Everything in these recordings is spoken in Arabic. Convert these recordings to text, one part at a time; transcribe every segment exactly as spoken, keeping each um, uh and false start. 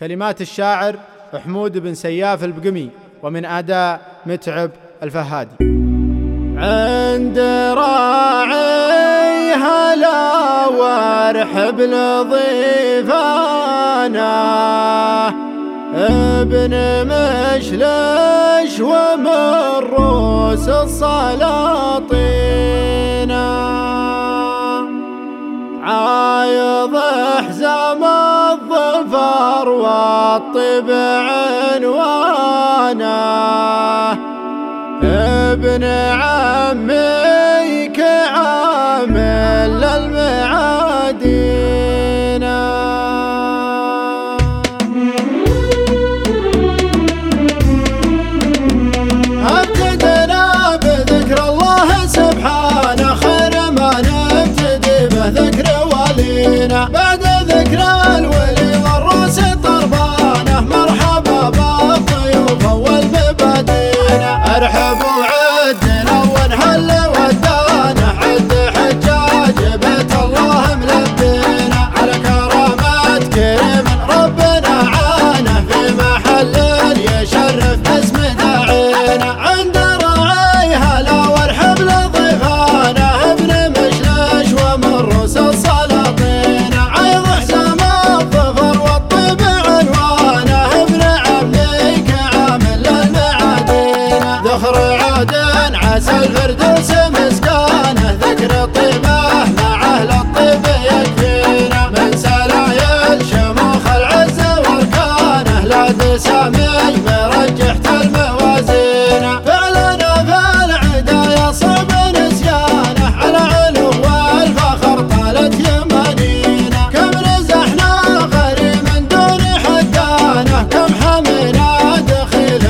كلمات الشاعر حمود بن سياف البقمي، ومن أداء متعب الفهادي. عند راعي هلا وارحب لضيفانا، ابن مشلش ومن روس السلاطين، عايض حزام الظفر والطب عنوانه، ابن عمي كعامل للمعادين. ابتدنا بذكر الله سبحانه، خير ما نبتدي به ذكر ولينا، بعد ذكر الولي والروس طربانه، مرحبا بالضيوف والمبادين. ارحبوا عدنا ونهل ودانا، عد حجاج بيت الله ملبينا، على كرامات كريم ربنا عانه، في محل يشرف باسم داعينا. عند راعي هلا وارحب لضيفانا، ابن مشلش ومن روس السلاطين، عيض حزام الظفر والطيب عنوانه، ابن عمي كعامل للمعادين. ذخر عدن عسى الفردوس مسكانه، ذكر طيبه مع اهل الطيب يكفينا، من سلايل شموخ العز واركانه، لا تسامي مرجحت الموازين. فعلنا في العدا يصعب نسيانه، على علو والفخر طالت يمانينا، كم نزحنا غريم من دون حدانه، كم حمينا دخيل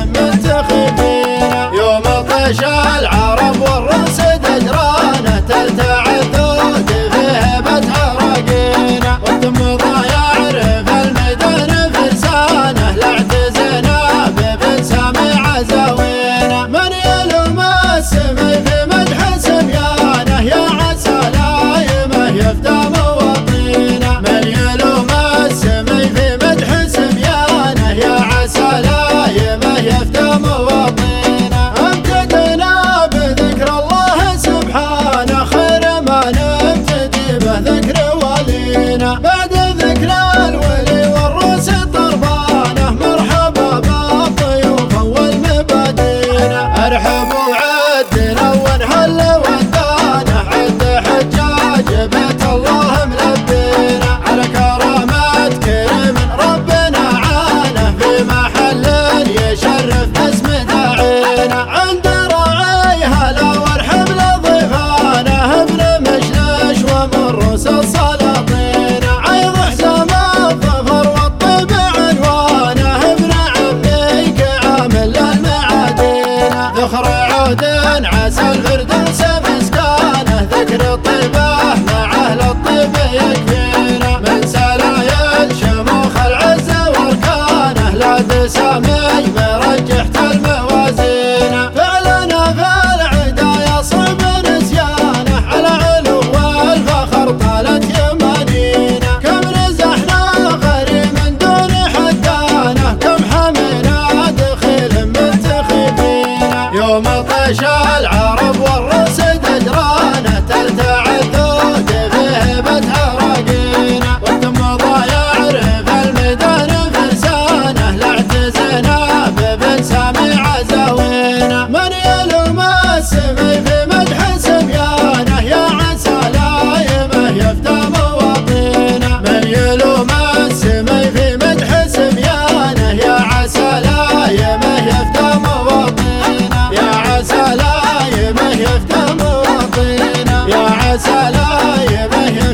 منتخبينا. يوم طيش العرب والرأس دجرانه، ترتعد ذود في هيبتها راقينا، والدم ضايع في الميدان فرسانه، لاعتزنا بابن سامي عزاوينا. من يلوم السمي في مدح سميانه، يا عسى لايمه يفدى مواطينا. من يلوم السمي في مدح سميانه، يا عسى لايمه يفدى مواطينا. امتدنا بذكر الله سبحانه، خير ما نبتدي به ذكر ولينا، بعد ذكر الولي والروس طربانه، مرحبا بالضيوف والمبادين. ارحبوا عدنا ونهل ودانا، عد حجاج بيت الله ملبينا، على كرامات كريم ربنا عانه، في محل يشرف باسم داعينا. عند راعي هلا وارحب لضيفانا، ابن مشلش ومن روس السلاطين، عيض حزام الظفر والطيب عنوانه، ابن عمي كعامل للمعادين. ذخر عدن عسى الفردوس مسكانه، ذكر طيبه مع اهل الطيب يكفينا، من سلايل شموخ العز واركانه، لا تسامي مرجحت الموازين. فعلنا في العدا يصعب نسيانه، على علو والفخر طالت يمانينا، كم نزحنا غريم من دون حدانه، كم حمينا دخيل منتخبينا. يوم طيش العرب والرأس دجرانه، ترتعد ذود في هيبتها راقينا، والدم ضايع في الميدان فرسانه، لاعتزنا بابن سامي عزاوينا. من يلوم السمي في مدح سميانه، يا عسى لايمه يفدى مواطينا. من يلوم السمي في مدح سميانه، يا عسى لايمه يفدى مواطينا، يا عسى لايمه يفدى مواطينا، يا عسى لايمه